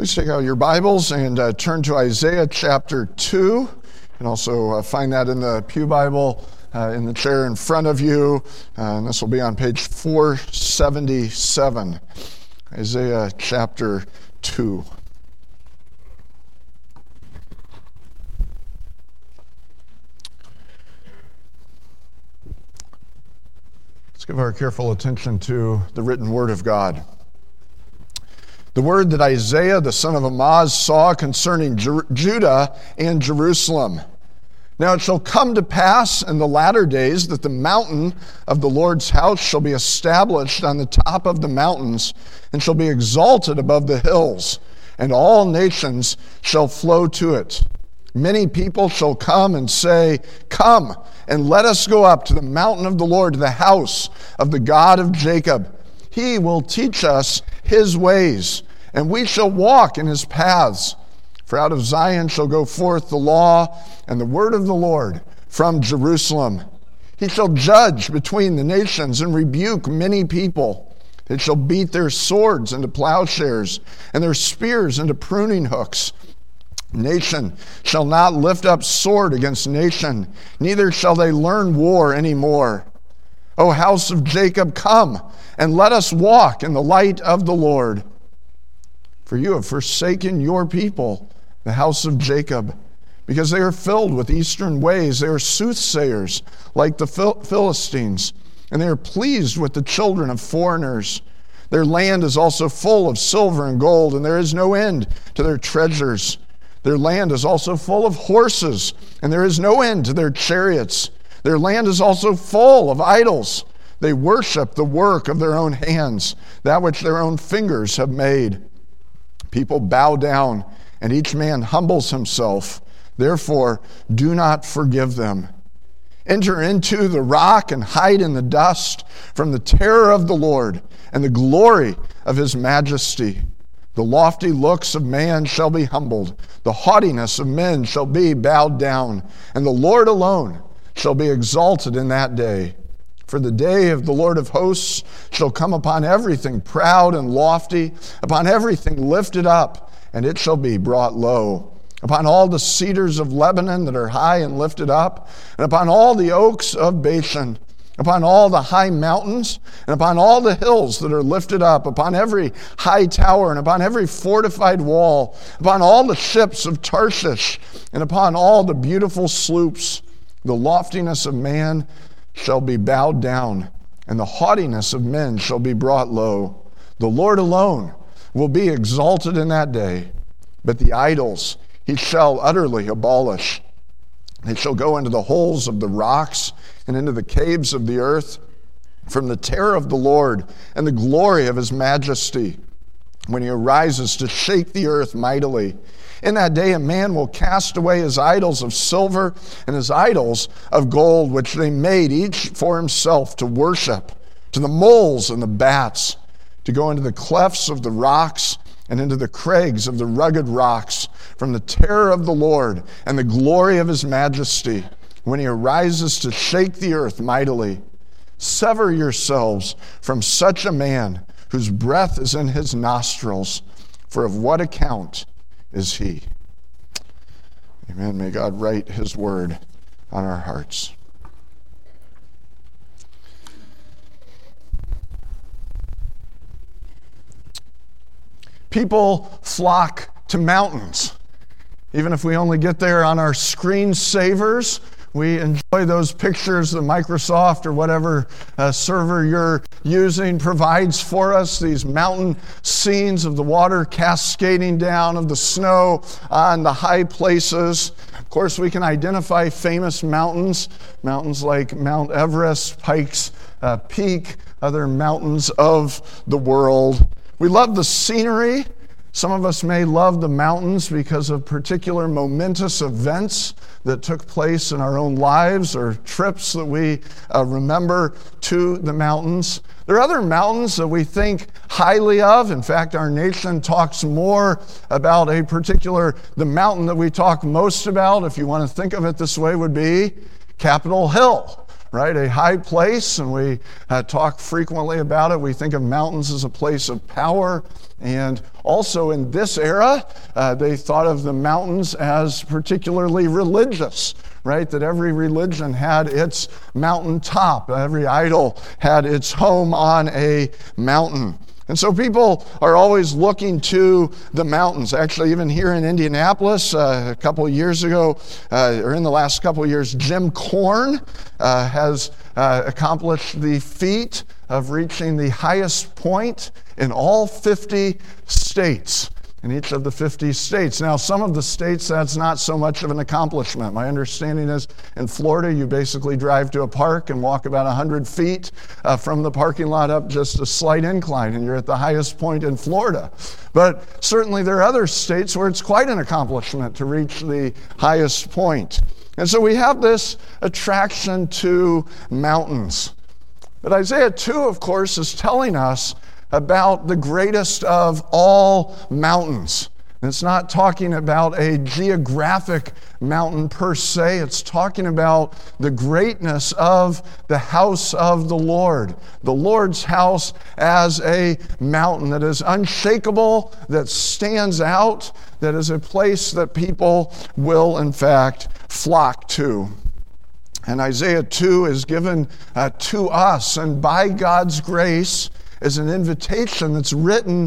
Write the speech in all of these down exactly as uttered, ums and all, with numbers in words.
Please take out your Bibles and uh, turn to Isaiah chapter two. You can also uh, find that in the Pew Bible uh, in the chair in front of you. Uh, and this will be on page four seventy-seven. Isaiah chapter two. Let's give our careful attention to the written word of God. The word that Isaiah, the son of Amoz, saw concerning Jer- Judah and Jerusalem. Now it shall come to pass in the latter days that the mountain of the Lord's house shall be established on the top of the mountains and shall be exalted above the hills, and all nations shall flow to it. Many people shall come and say, "Come, and let us go up to the mountain of the Lord, to the house of the God of Jacob. He will teach us his ways, and we shall walk in his paths. For out of Zion shall go forth the law and the word of the Lord from Jerusalem. He shall judge between the nations and rebuke many people. They shall beat their swords into plowshares and their spears into pruning hooks. Nation shall not lift up sword against nation, neither shall they learn war any more. O house of Jacob, come, and let us walk in the light of the Lord. For you have forsaken your people, the house of Jacob, because they are filled with eastern ways. They are soothsayers like the Phil- Philistines, and they are pleased with the children of foreigners. Their land is also full of silver and gold, and there is no end to their treasures. Their land is also full of horses, and there is no end to their chariots. Their land is also full of idols. They worship the work of their own hands, that which their own fingers have made. People bow down, and each man humbles himself. Therefore, do not forgive them. Enter into the rock and hide in the dust from the terror of the Lord and the glory of his majesty. The lofty looks of man shall be humbled. The haughtiness of men shall be bowed down, and the Lord alone shall be exalted in that day. For the day of the Lord of hosts shall come upon everything proud and lofty, upon everything lifted up, and it shall be brought low. Upon all the cedars of Lebanon that are high and lifted up, and upon all the oaks of Bashan, upon all the high mountains, and upon all the hills that are lifted up, upon every high tower, and upon every fortified wall, upon all the ships of Tarshish, and upon all the beautiful sloops. The loftiness of man shall be bowed down, and the haughtiness of men shall be brought low. The Lord alone will be exalted in that day, but the idols he shall utterly abolish. They shall go into the holes of the rocks and into the caves of the earth, from the terror of the Lord and the glory of his majesty, when he arises to shake the earth mightily. In that day a man will cast away his idols of silver and his idols of gold, which they made each for himself to worship, to the moles and the bats, to go into the clefts of the rocks and into the crags of the rugged rocks, from the terror of the Lord and the glory of his majesty, when he arises to shake the earth mightily. Sever yourselves from such a man whose breath is in his nostrils, for of what account is he? Amen. May God write his word on our hearts. People flock to mountains. Even if we only get there on our screensavers, we enjoy those pictures that Microsoft or whatever uh, server you're using provides for us, these mountain scenes of the water cascading down, of the snow on the high places. Of course, we can identify famous mountains, mountains like Mount Everest, Pikes uh, Peak, other mountains of the world. We love the scenery. Some of us may love the mountains because of particular momentous events that took place in our own lives or trips that we uh, remember to the mountains. There are other mountains that we think highly of. In fact, our nation talks more about a particular, the mountain that we talk most about, if you want to think of it this way, would be Capitol Hill. right? A high place, and we uh, talk frequently about it. We think of mountains as a place of power. And also in this era, uh, they thought of the mountains as particularly religious, right? That every religion had its mountaintop. Every idol had its home on a mountain. And so people are always looking to the mountains. Actually, even here in Indianapolis, uh, a couple of years ago, uh, or in the last couple of years, Jim Korn uh, has uh, accomplished the feat of reaching the highest point in all fifty states. In each of the fifty states. Now, some of the states, that's not so much of an accomplishment. My understanding is in Florida, you basically drive to a park and walk about one hundred feet uh, from the parking lot up just a slight incline, and you're at the highest point in Florida. But certainly there are other states where it's quite an accomplishment to reach the highest point. And so we have this attraction to mountains. But Isaiah two, of course, is telling us about the greatest of all mountains. And it's not talking about a geographic mountain per se. It's talking about the greatness of the house of the Lord. The Lord's house as a mountain that is unshakable, that stands out, that is a place that people will, in fact, flock to. And Isaiah two is given uh, to us, and by God's grace, is an invitation that's written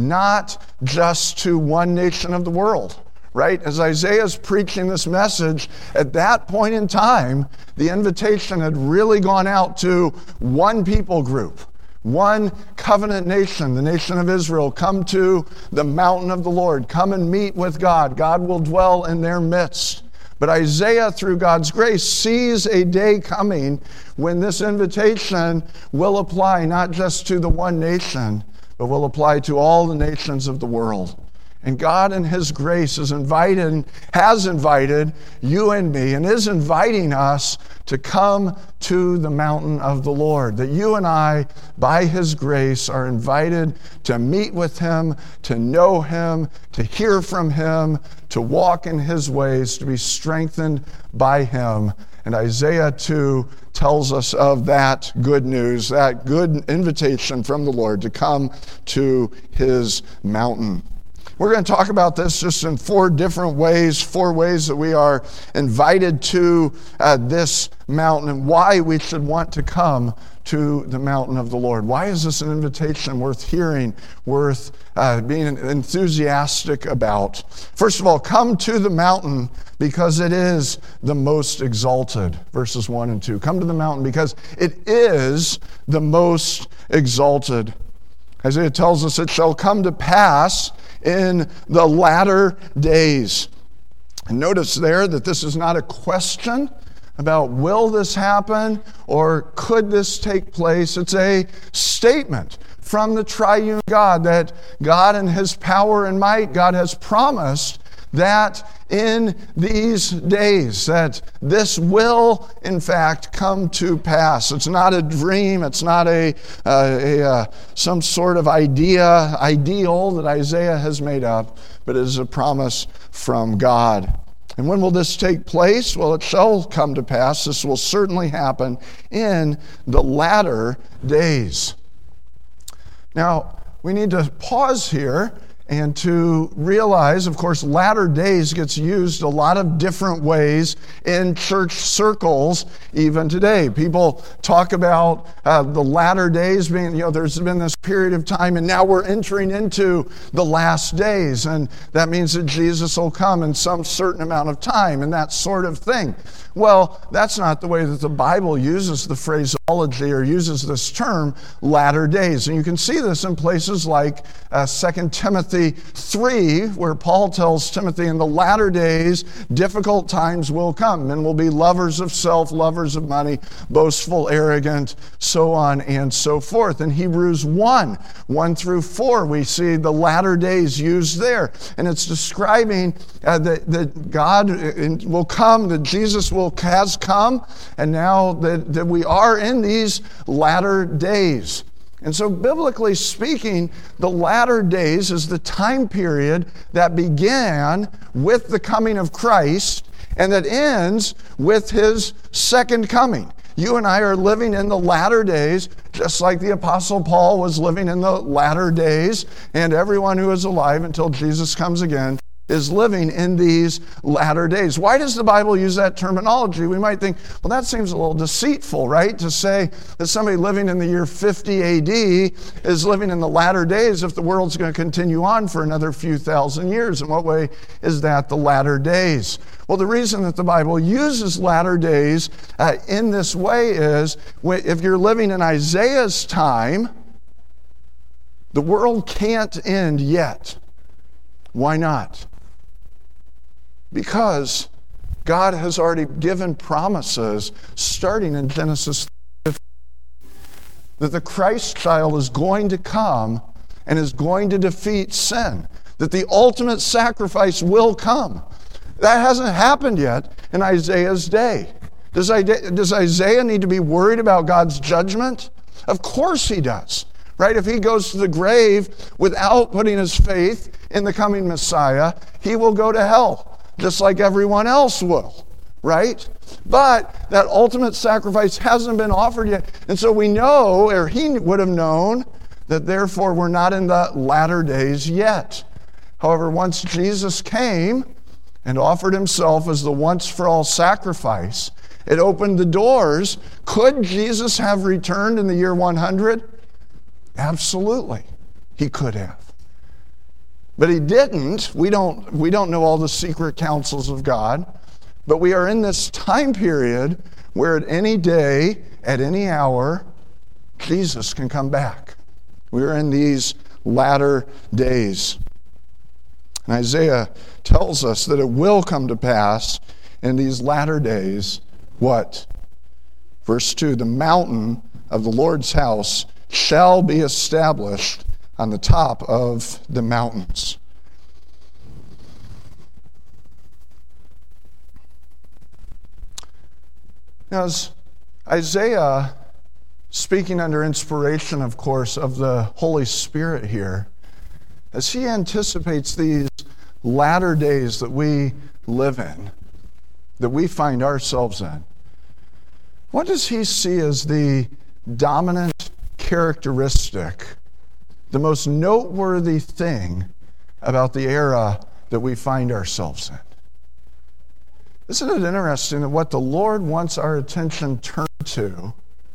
not just to one nation of the world, right? As Isaiah is preaching this message, at that point in time, the invitation had really gone out to one people group, one covenant nation, the nation of Israel. Come to the mountain of the Lord. Come and meet with God. God will dwell in their midst. But Isaiah, through God's grace, sees a day coming when this invitation will apply not just to the one nation, but will apply to all the nations of the world. And God in His grace is invited, has invited you and me, and is inviting us to come to the mountain of the Lord. That you and I, by His grace, are invited to meet with Him, to know Him, to hear from Him, to walk in His ways, to be strengthened by Him. And Isaiah two tells us of that good news, that good invitation from the Lord to come to His mountain. We're going to talk about this just in four different ways, four ways that we are invited to uh, this mountain and why we should want to come to the mountain of the Lord. Why is this an invitation worth hearing, worth uh, being enthusiastic about? First of all, come to the mountain because it is the most exalted. Verses one and two. Come to the mountain because it is the most exalted. Isaiah tells us, it shall come to pass in the latter days. And notice there that this is not a question about will this happen or could this take place. It's a statement from the triune God that God in His power and might, God has promised that in these days that this will in fact come to pass. It's not a dream, it's not a, uh, a uh, some sort of idea, ideal that Isaiah has made up, but it is a promise from God. And when will this take place? Well, it shall come to pass. This will certainly happen in the latter days. Now, we need to pause here and to realize, of course, latter days gets used a lot of different ways in church circles even today. People talk about uh, the latter days being, you know, there's been this period of time and now we're entering into the last days. And that means that Jesus will come in some certain amount of time and that sort of thing. Well, that's not the way that the Bible uses the phraseology or uses this term, latter days. And you can see this in places like uh, Second Timothy three, where Paul tells Timothy, in the latter days, difficult times will come. Men will be lovers of self, lovers of money, boastful, arrogant, so on and so forth. In Hebrews one, one through four, we see the latter days used there. And it's describing uh, that, that God will come, that Jesus will has come, and now that, that we are in these latter days. And so biblically speaking, the latter days is the time period that began with the coming of Christ and that ends with His second coming. You and I are living in the latter days, just like the Apostle Paul was living in the latter days, and everyone who is alive until Jesus comes again is living in these latter days. Why does the Bible use that terminology? We might think, well, that seems a little deceitful, right? To say that somebody living in the year fifty A D is living in the latter days if the world's going to continue on for another few thousand years. In what way is that the latter days? Well, the reason that the Bible uses latter days uh, in this way is if you're living in Isaiah's time, the world can't end yet. Why not? Because God has already given promises starting in Genesis fifteen that the Christ child is going to come and is going to defeat sin, that the ultimate sacrifice will come. That hasn't happened yet in Isaiah's day. Does Isaiah need to be worried about God's judgment? Of course he does. Right? If he goes to the grave without putting his faith in the coming Messiah, he will go to hell, just like everyone else will. Right? But that ultimate sacrifice hasn't been offered yet. And so we know, or he would have known, that therefore we're not in the latter days yet. However, once Jesus came and offered himself as the once-for-all sacrifice, it opened the doors. Could Jesus have returned in the year one hundred? Absolutely, he could have. But he didn't. We don't, we don't know all the secret counsels of God, but we are in this time period where at any day, at any hour, Jesus can come back. We are in these latter days. And Isaiah tells us that it will come to pass in these latter days, what? Verse two, the mountain of the Lord's house shall be established on the top of the mountains. Now, as Isaiah, speaking under inspiration, of course, of the Holy Spirit here, as he anticipates these latter days that we live in, that we find ourselves in, what does he see as the dominant characteristic, the most noteworthy thing about the era that we find ourselves in? Isn't it interesting that what the Lord wants our attention turned to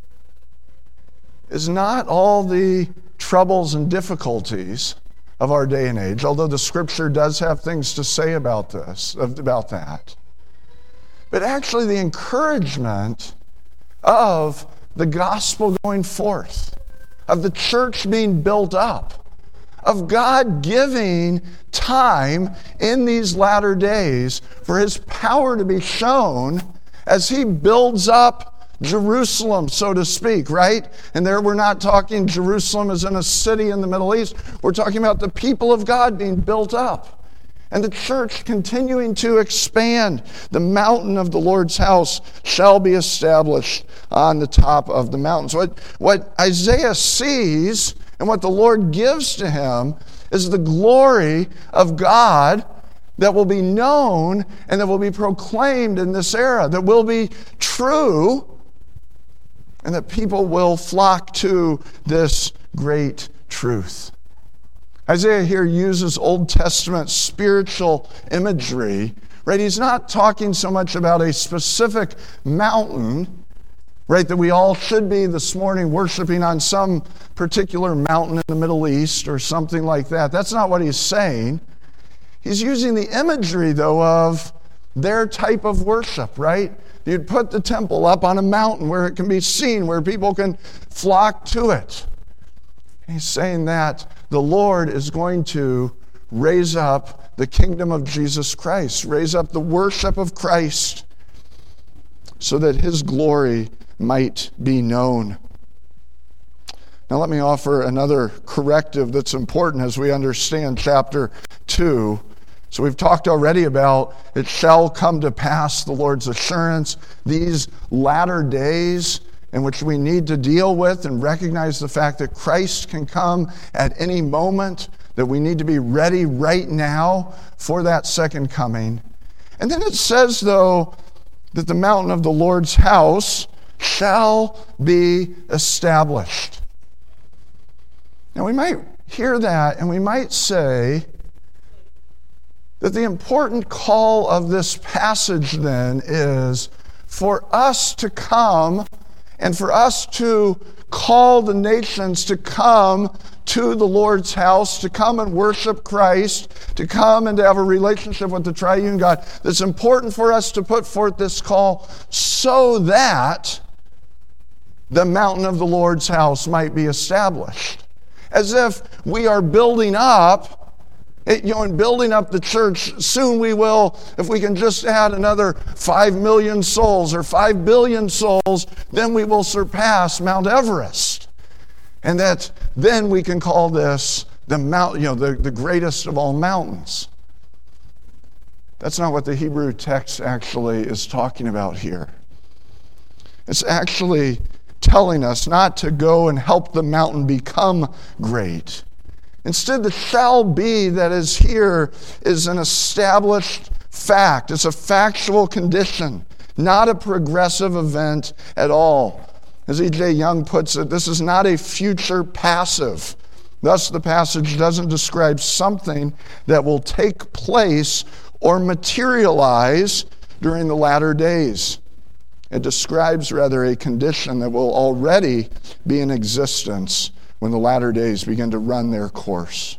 is not all the troubles and difficulties of our day and age, although the Scripture does have things to say about this, about that, but actually the encouragement of the gospel going forth, of the church being built up, of God giving time in these latter days for his power to be shown as he builds up Jerusalem, so to speak, right? And there we're not talking Jerusalem as in a city in the Middle East. We're talking about the people of God being built up and the church continuing to expand. The mountain of the Lord's house shall be established on the top of the mountains. What, what Isaiah sees and what the Lord gives to him is the glory of God that will be known and that will be proclaimed in this era, that will be true, and that people will flock to this great truth. Isaiah here uses Old Testament spiritual imagery, right? He's not talking so much about a specific mountain, right, that we all should be this morning worshiping on some particular mountain in the Middle East or something like that. That's not what he's saying. He's using the imagery, though, of their type of worship, right? You'd put the temple up on a mountain where it can be seen, where people can flock to it. He's saying that the Lord is going to raise up the kingdom of Jesus Christ, raise up the worship of Christ so that his glory might be known. Now let me offer another corrective that's important as we understand chapter two. So we've talked already about it shall come to pass, the Lord's assurance, these latter days in which we need to deal with and recognize the fact that Christ can come at any moment, that we need to be ready right now for that second coming. And then it says, though, that the mountain of the Lord's house shall be established. Now we might hear that and we might say that the important call of this passage then is for us to come and for us to call the nations to come to the Lord's house, to come and worship Christ, to come and to have a relationship with the triune God. It's important for us to put forth this call so that the mountain of the Lord's house might be established. As if we are building up It, you know, in building up the church, soon we will, if we can just add another five million souls or five billion souls, then we will surpass Mount Everest. And that then we can call this the mount, you know, the, the greatest of all mountains. That's not what the Hebrew text actually is talking about here. It's actually telling us not to go and help the mountain become great. Instead, the shall be that is here is an established fact. It's a factual condition, not a progressive event at all. As E J Young puts it, this is not a future passive. Thus, the passage doesn't describe something that will take place or materialize during the latter days. It describes rather a condition that will already be in existence when the latter days begin to run their course.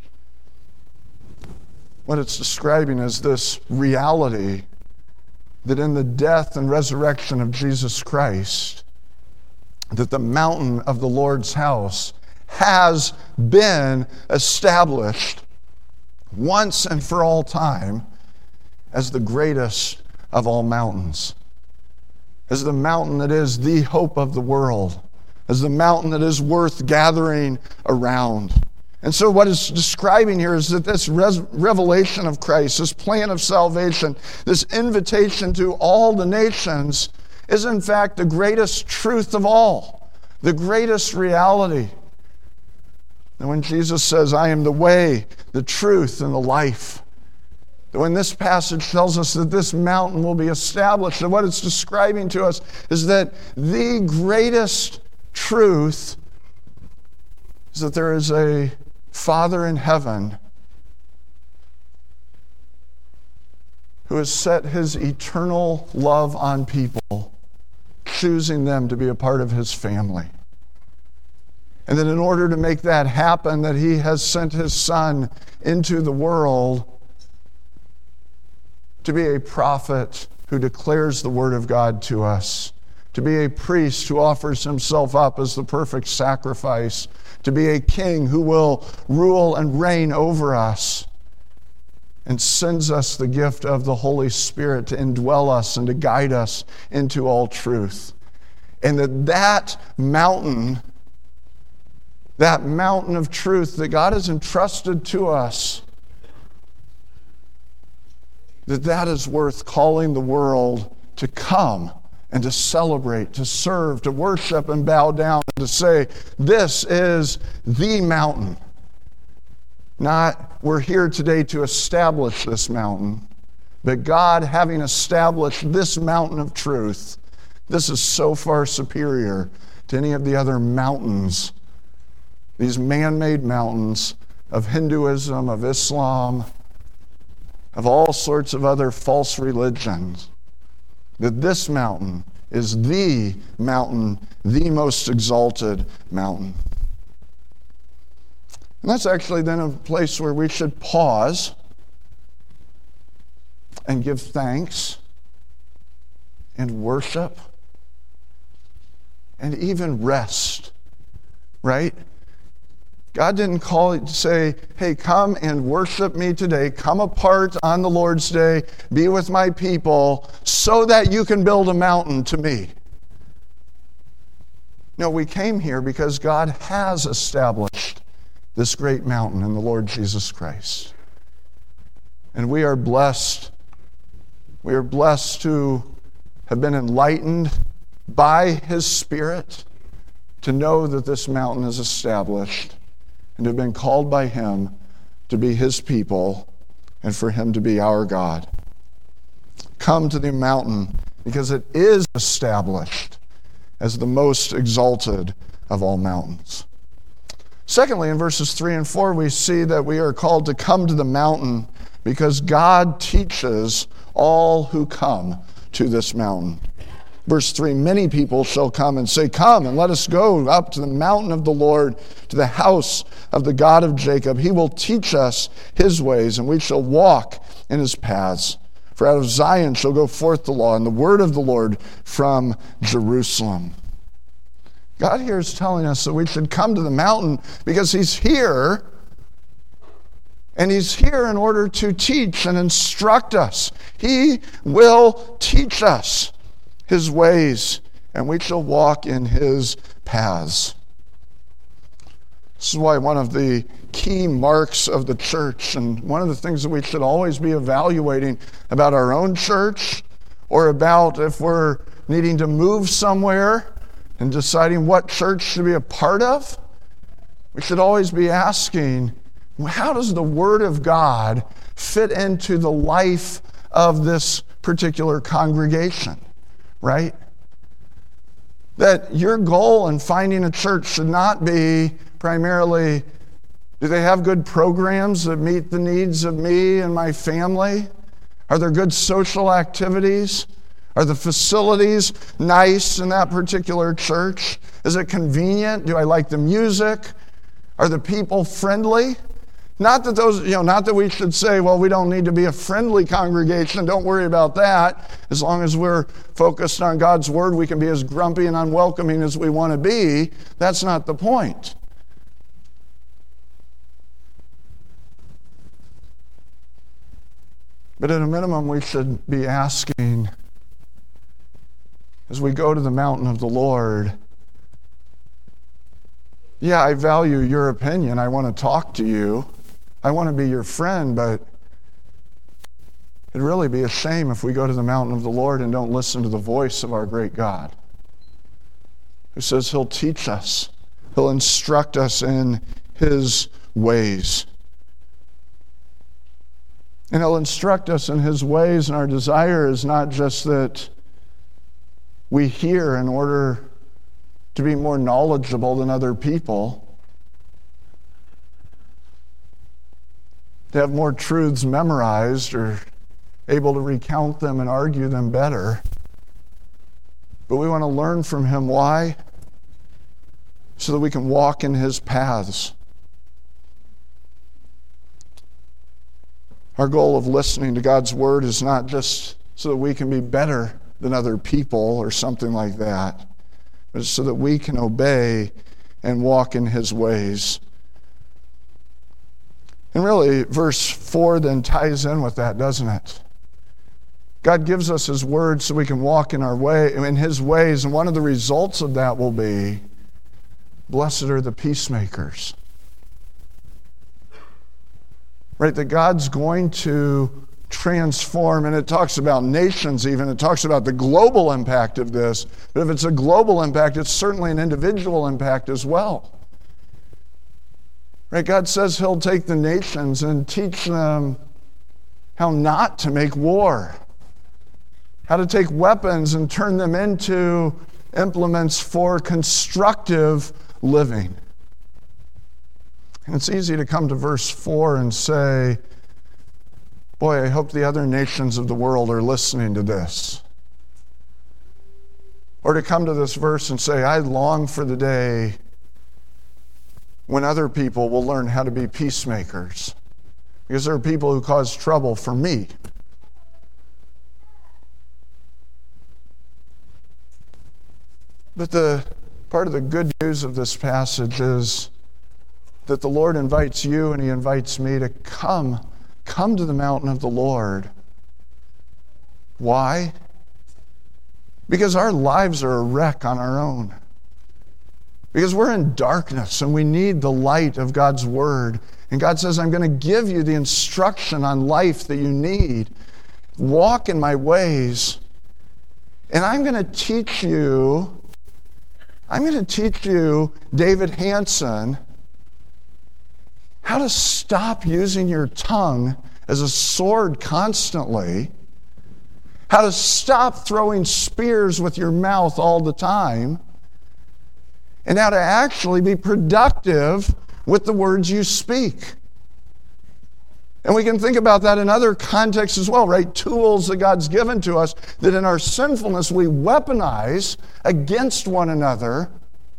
What it's describing is this reality that in the death and resurrection of Jesus Christ, that the mountain of the Lord's house has been established once and for all time as the greatest of all mountains, as the mountain that is the hope of the world, as the mountain that is worth gathering around. And so what it's describing here is that this res- revelation of Christ, this plan of salvation, this invitation to all the nations is in fact the greatest truth of all, the greatest reality. And when Jesus says, I am the way, the truth, and the life, when this passage tells us that this mountain will be established, and what it's describing to us is that the greatest truth is that there is a Father in heaven who has set his eternal love on people, choosing them to be a part of his family. And that in order to make that happen, that he has sent his Son into the world to be a prophet who declares the word of God to us, to be a priest who offers himself up as the perfect sacrifice, to be a king who will rule and reign over us, and sends us the gift of the Holy Spirit to indwell us and to guide us into all truth. And that that mountain, that mountain of truth that God has entrusted to us, that that is worth calling the world to come and to celebrate, to serve, to worship and bow down, and to say, this is the mountain. Not, we're here today to establish this mountain, but God, having established this mountain of truth, this is so far superior to any of the other mountains, these man-made mountains of Hinduism, of Islam, of all sorts of other false religions, that this mountain is the mountain, the most exalted mountain. And that's actually then a place where we should pause and give thanks and worship and even rest, right? God didn't call it to say, hey, come and worship me today. Come apart on the Lord's day. Be with my people so that you can build a mountain to me. No, we came here because God has established this great mountain in the Lord Jesus Christ. And we are blessed. We are blessed to have been enlightened by His Spirit to know that this mountain is established, and to have been called by Him to be His people and for Him to be our God. Come to the mountain because it is established. as the most exalted of all mountains. Secondly, in verses three and four, we see that we are called to come to the mountain because God teaches all who come to this mountain. Verse three, many people shall come and say, come and let us go up to the mountain of the Lord, to the house of the God of Jacob. He will teach us his ways, and we shall walk in his paths. For out of Zion shall go forth the law and the word of the Lord from Jerusalem. God here is telling us that we should come to the mountain because he's here, and he's here in order to teach and instruct us. He will teach us his ways, and we shall walk in his paths. This is why one of the key marks of the church, and one of the things that we should always be evaluating about our own church, or about if we're needing to move somewhere and deciding what church to be a part of, we should always be asking, how does the Word of God fit into the life of this particular congregation, right? That your goal in finding a church should not be primarily, do they have good programs that meet the needs of me and my family? Are there good social activities? Are the facilities nice in that particular church? Is it convenient? Do I like the music? Are the people friendly? Not that those, you know, not that we should say, well, we don't need to be a friendly congregation. Don't worry about that. As long as we're focused on God's word, we can be as grumpy and unwelcoming as we want to be. That's not the point. But at a minimum, we should be asking, as we go to the mountain of the Lord, yeah, I value your opinion. I want to talk to you. I want to be your friend, but it'd really be a shame if we go to the mountain of the Lord and don't listen to the voice of our great God, who says he'll teach us, he'll instruct us in his ways. And he'll instruct us in his ways, and our desire is not just that we hear in order to be more knowledgeable than other people, to have more truths memorized or able to recount them and argue them better. But we want to learn from him. Why? So that we can walk in his paths. Our goal of listening to God's word is not just so that we can be better than other people or something like that, but it's so that we can obey and walk in his ways. And really, verse four then ties in with that, doesn't it? God gives us his word so we can walk in our way, in his ways, and one of the results of that will be, blessed are the peacemakers. Right, that God's going to transform, and it talks about nations even, it talks about the global impact of this, but if it's a global impact, it's certainly an individual impact as well. Right, God says he'll take the nations and teach them how not to make war, how to take weapons and turn them into implements for constructive living. And it's easy to come to verse four and say, boy, I hope the other nations of the world are listening to this. Or to come to this verse and say, I long for the day when other people will learn how to be peacemakers, because there are people who cause trouble for me. But the part of the good news of this passage is that the Lord invites you and he invites me to come, come to the mountain of the Lord. Why? Because our lives are a wreck on our own. Because we're in darkness and we need the light of God's word. And God says, I'm going to give you the instruction on life that you need. Walk in my ways. And I'm going to teach you, I'm going to teach you, David Hanson, how to stop using your tongue as a sword constantly, how to stop throwing spears with your mouth all the time, and how to actually be productive with the words you speak. And we can think about that in other contexts as well, right? Tools that God's given to us that in our sinfulness we weaponize against one another.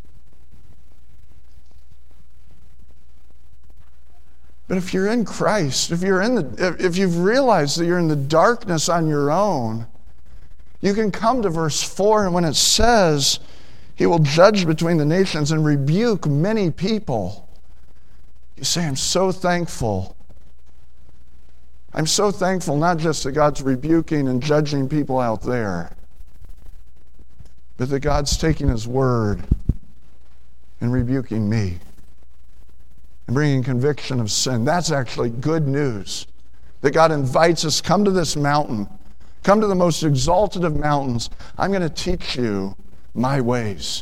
But if you're in Christ, if you're in the, if you've realized that you're in the darkness on your own, you can come to verse four, and when it says, He will judge between the nations and rebuke many people, you say, I'm so thankful. I'm so thankful not just that God's rebuking and judging people out there, but that God's taking His word and rebuking me and bringing conviction of sin. That's actually good news. That God invites us, come to this mountain, come to the most exalted of mountains. I'm going to teach you my ways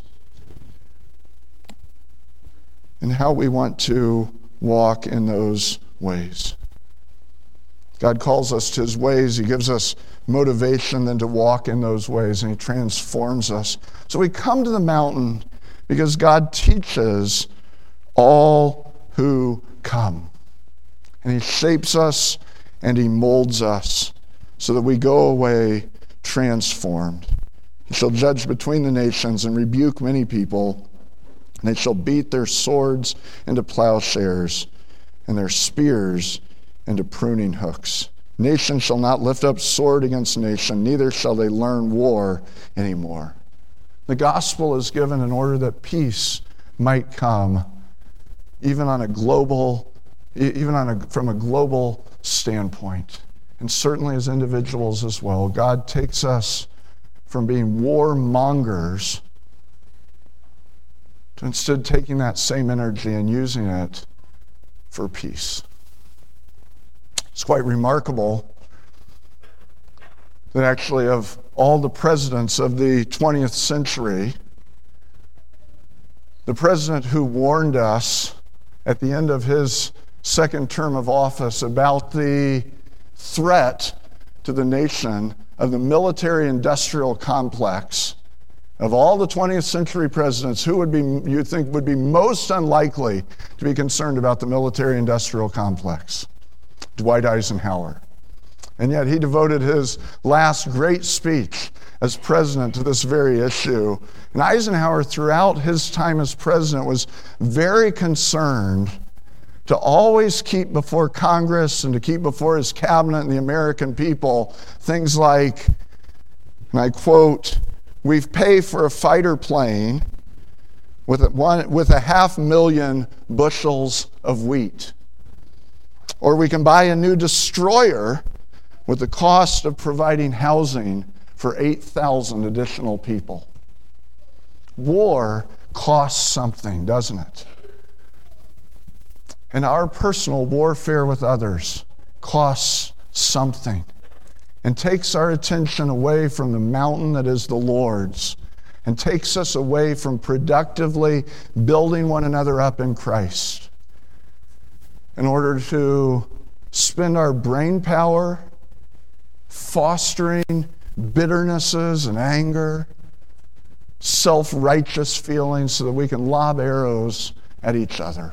and how we want to walk in those ways. God calls us to His ways. He gives us motivation then to walk in those ways, and He transforms us. So we come to the mountain because God teaches all who come. And He shapes us and He molds us so that we go away transformed. He shall judge between the nations and rebuke many people, and they shall beat their swords into plowshares and their spears into pruning hooks. Nation shall not lift up sword against nation, neither shall they learn war anymore. The gospel is given in order that peace might come, even on a global, even on a, from a global standpoint, and certainly as individuals as well. God takes us from being warmongers to instead taking that same energy and using it for peace. It's quite remarkable that actually of all the presidents of the twentieth century, the president who warned us at the end of his second term of office about the threat to the nation of the military-industrial complex, of all the twentieth century presidents, who would be, you think, would be most unlikely to be concerned about the military-industrial complex? Dwight Eisenhower. And yet he devoted his last great speech as president to this very issue. And Eisenhower, throughout his time as president, was very concerned to always keep before Congress and to keep before his cabinet and the American people things like, and I quote, "We pay for a fighter plane with a, one, with a half million bushels of wheat. Or we can buy a new destroyer with the cost of providing housing for eight thousand additional people." War costs something, doesn't it? And our personal warfare with others costs something and takes our attention away from the mountain that is the Lord's and takes us away from productively building one another up in Christ, in order to spend our brain power fostering bitternesses and anger, self-righteous feelings so that we can lob arrows at each other.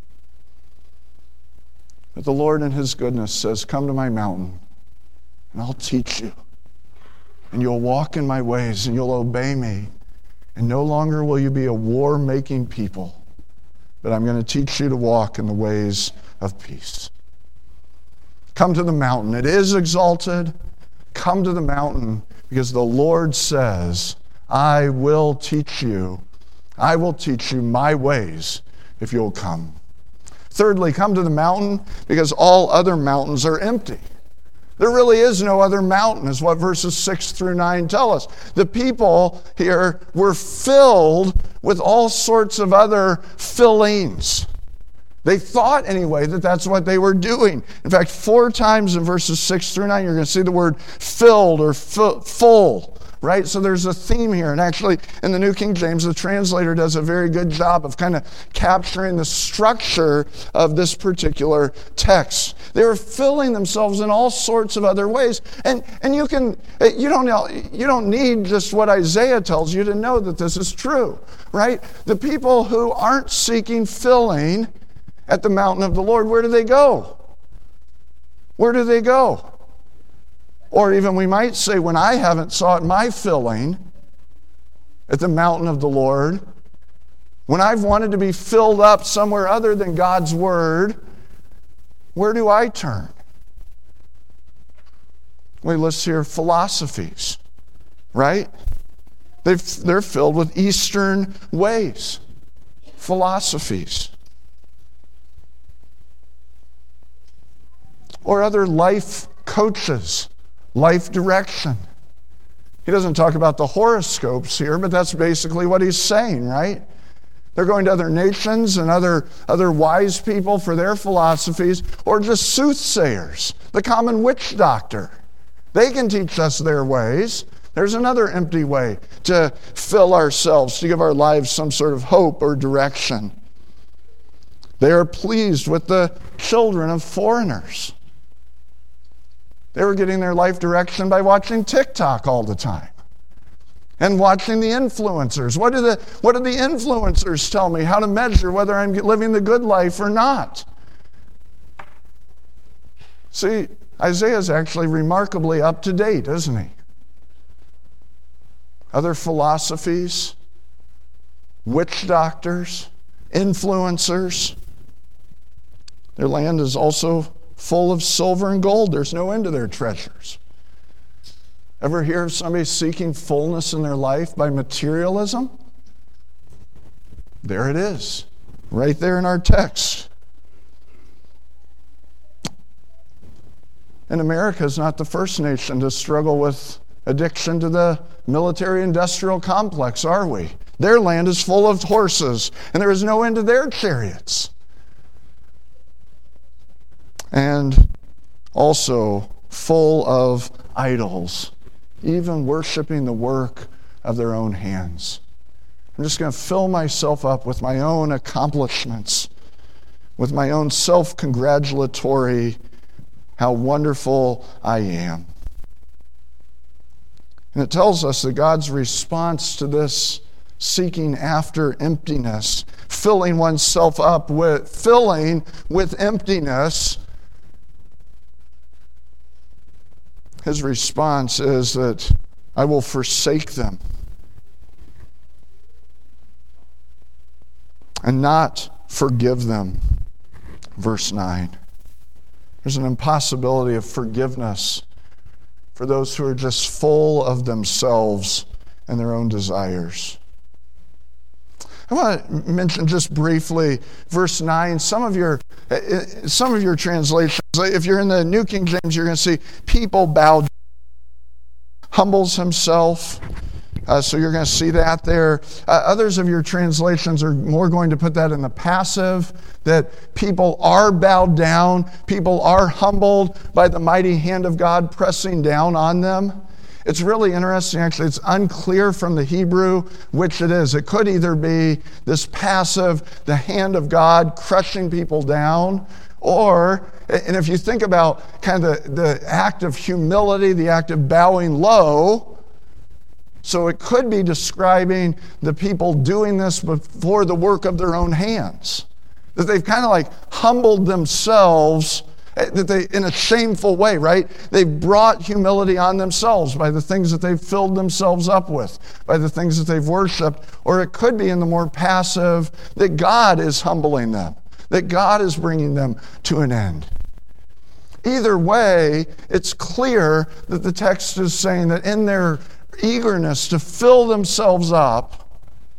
But the Lord in His goodness says, come to my mountain and I'll teach you. And you'll walk in my ways and you'll obey me. And no longer will you be a war-making people, but I'm going to teach you to walk in the ways of peace. Come to the mountain. It is exalted. Come to the mountain because the Lord says, I will teach you. I will teach you my ways if you'll come. Thirdly, come to the mountain because all other mountains are empty. There really is no other mountain, is what verses six through nine tell us. The people here were filled with all sorts of other fillings. They thought, anyway, that that's what they were doing. In fact, four times in verses six through nine, you're going to see the word filled or f- full right? So there's a theme here. And actually, in the New King James, the translator does a very good job of kind of capturing the structure of this particular text. They were filling themselves in all sorts of other ways. And and you can you don't know, you don't need just what Isaiah tells you to know that this is true, right? The people who aren't seeking filling at the mountain of the Lord, where do they go? Where do they go? Or even we might say, when I haven't sought my filling at the mountain of the Lord, when I've wanted to be filled up somewhere other than God's Word, where do I turn? We list here philosophies, right? They've, they're filled with Eastern ways, philosophies. Or other life coaches, life direction. He doesn't talk about the horoscopes here, but that's basically what he's saying, right? They're going to other nations and other, other wise people for their philosophies, or just soothsayers, the common witch doctor. They can teach us their ways. There's another empty way to fill ourselves, to give our lives some sort of hope or direction. They are pleased with the children of foreigners. They were getting their life direction by watching TikTok all the time and watching the influencers. What do the, what do the influencers tell me? How to measure whether I'm living the good life or not? See, Isaiah is actually remarkably up to date, isn't he? Other philosophies, witch doctors, influencers. Their land is also full of silver and gold. There's no end to their treasures. Ever hear of somebody seeking fullness in their life by materialism? There it is, right there in our text. And America is not the first nation to struggle with addiction to the military-industrial complex, are we? Their land is full of horses, and there is no end to their chariots. And also full of idols, even worshiping the work of their own hands. I'm just going to fill myself up with my own accomplishments, with my own self-congratulatory, how wonderful I am. And it tells us that God's response to this seeking after emptiness, filling oneself up with, filling with emptiness, his response is that I will forsake them and not forgive them. Verse nine. There's an impossibility of forgiveness for those who are just full of themselves and their own desires. I want to mention just briefly verse nine. Some of your some of your translations, if you're in the New King James, you're going to see people bow down, humbles himself. Uh, so you're going to see that there. Uh, others of your translations are more going to put that in the passive, that people are bowed down, people are humbled by the mighty hand of God pressing down on them. It's really interesting, actually. It's unclear from the Hebrew which it is. It could either be this passive, the hand of God crushing people down, or, and if you think about kind of the, the act of humility, the act of bowing low, so it could be describing the people doing this before the work of their own hands. That they've kind of like humbled themselves, that they, in a shameful way, right? They've brought humility on themselves by the things that they've filled themselves up with, by the things that they've worshiped. Or it could be in the more passive, that God is humbling them, that God is bringing them to an end. Either way, it's clear that the text is saying that in their eagerness to fill themselves up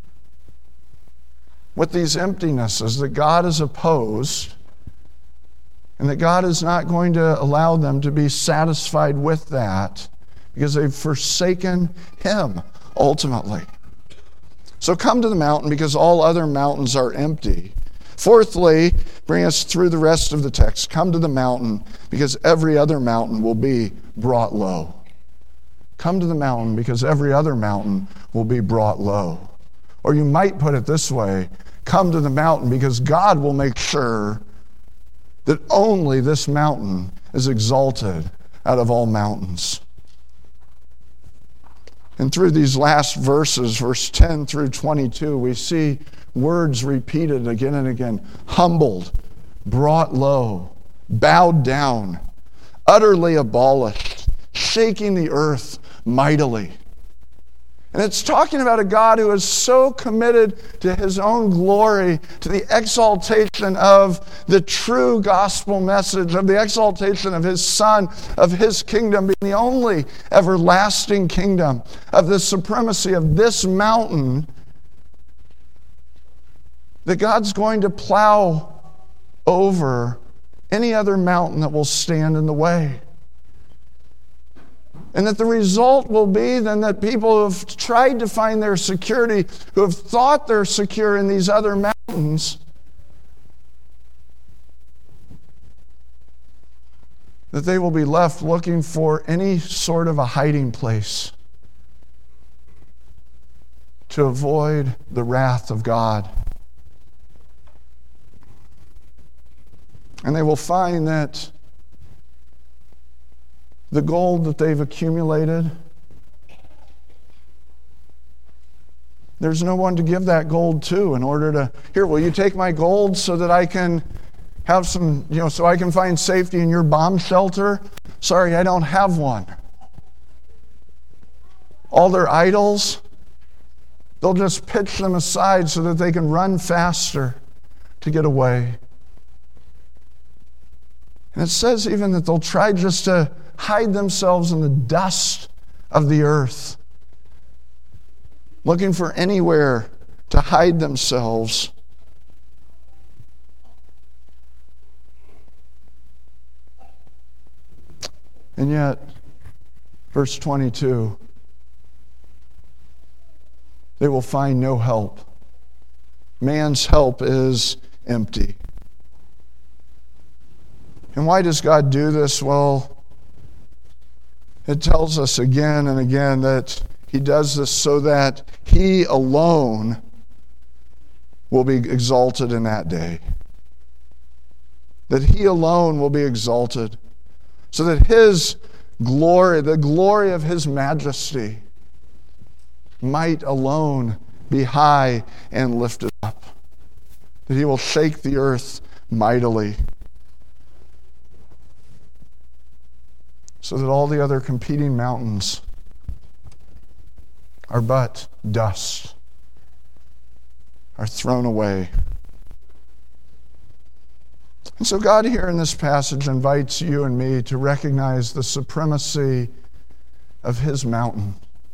with these emptinesses, that God is opposed, and that God is not going to allow them to be satisfied with that because they've forsaken Him ultimately. So come to the mountain because all other mountains are empty. Fourthly, bring us through the rest of the text. Come to the mountain because every other mountain will be brought low. Come to the mountain because every other mountain will be brought low. Or you might put it this way, come to the mountain because God will make sure that only this mountain is exalted out of all mountains. And through these last verses, verse ten through twenty-two, we see words repeated again and again. Humbled, brought low, bowed down, utterly abolished, shaking the earth mightily. And it's talking about a God who is so committed to his own glory, to the exaltation of the true gospel message, of the exaltation of his Son, of his kingdom being the only everlasting kingdom, of the supremacy of this mountain, that God's going to plow over any other mountain that will stand in the way. And that the result will be then that people who have tried to find their security, who have thought they're secure in these other mountains, that they will be left looking for any sort of a hiding place to avoid the wrath of God. And they will find that the gold that they've accumulated, there's no one to give that gold to in order to, here, will you take my gold so that I can have some, you know, so I can find safety in your bomb shelter? Sorry, I don't have one. All their idols, they'll just pitch them aside so that they can run faster to get away. And it says even that they'll try just to hide themselves in the dust of the earth, looking for anywhere to hide themselves. And yet, verse twenty-two, they will find no help. Man's help is empty. And why does God do this? Well, it tells us again and again that he does this so that he alone will be exalted in that day. That he alone will be exalted. So that his glory, the glory of his majesty, might alone be high and lifted up. That he will shake the earth mightily. So that all the other competing mountains are but dust, are thrown away. And so God here in this passage invites you and me to recognize the supremacy of his mountain.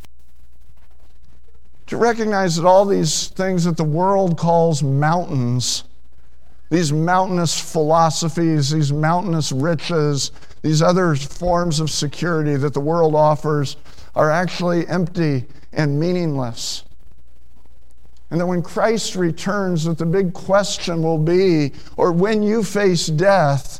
To recognize that all these things that the world calls mountains, these mountainous philosophies, these mountainous riches, these other forms of security that the world offers are actually empty and meaningless. And that when Christ returns, that the big question will be, or when you face death,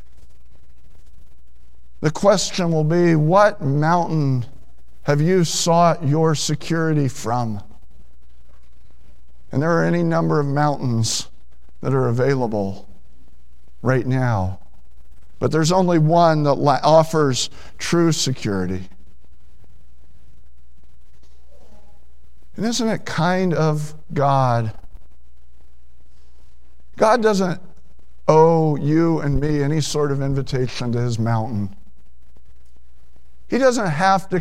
the question will be, what mountain have you sought your security from? And there are any number of mountains that are available right now. But there's only one that offers true security. And isn't it kind of God? God doesn't owe you and me any sort of invitation to his mountain. He doesn't have to